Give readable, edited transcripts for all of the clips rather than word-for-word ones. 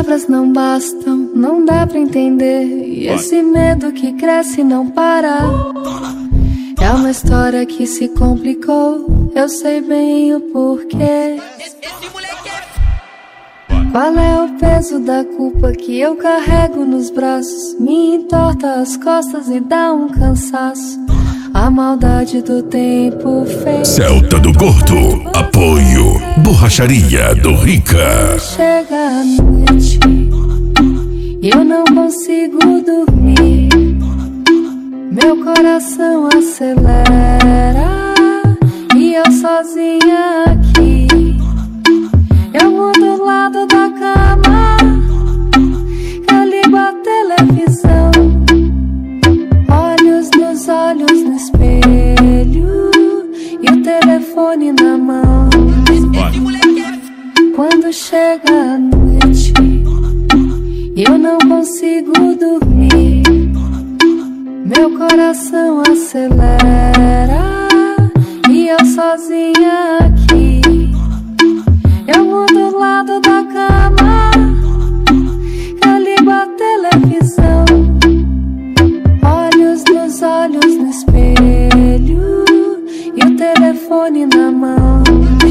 palavras não bastam, não dá pra entender. E esse medo que cresce e não para. É uma história que se complicou, eu sei bem o porquê. Qual é o peso da culpa que eu carrego nos braços? Me entorta as costas e dá um cansaço. A maldade do tempo fez. Celta do Gordo, apoio Borracharia do Rica. Chega a noite e eu não consigo dormir. Meu coração acelera e eu sozinha aqui. Eu mudo o lado da cama, eu ligo a televisão. Olhos nos olhos no espelho e o telefone na mão. Quando chega a noite e eu não consigo dormir, meu coração acelera e eu sozinha aqui. Eu mudo o lado da cama, eu ligo a televisão. Olhos nos olhos no espelho e o telefone na mão.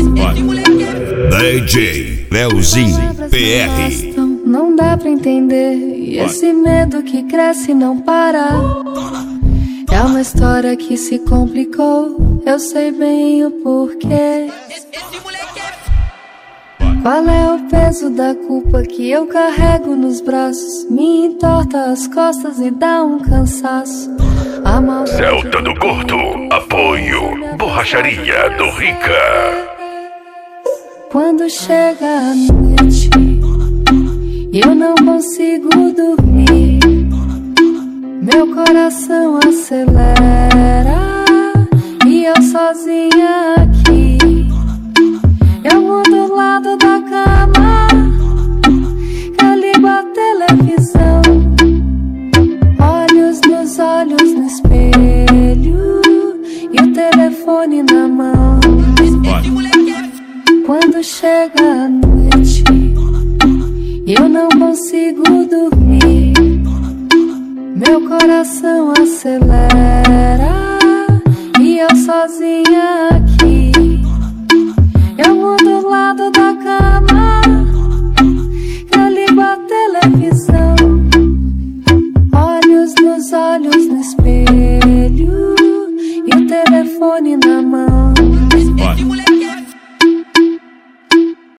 DJ Leozinho PR. Não dá pra entender. E esse medo que cresce e não para. É uma história que se complicou, eu sei bem o porquê. Qual é o peso da culpa que eu carrego nos braços? Me entorta as costas e dá um cansaço. Celta do Gordo, apoio Borracharia do Rica. Quando chega a noite e eu não consigo dormir, meu coração acelera e eu sozinha aqui. Eu mudo o lado da cama, eu ligo a televisão. Olhos nos olhos no espelho e o telefone na mão. Quando chega a noite e eu não consigo dormir, meu coração acelera e eu sozinha aqui.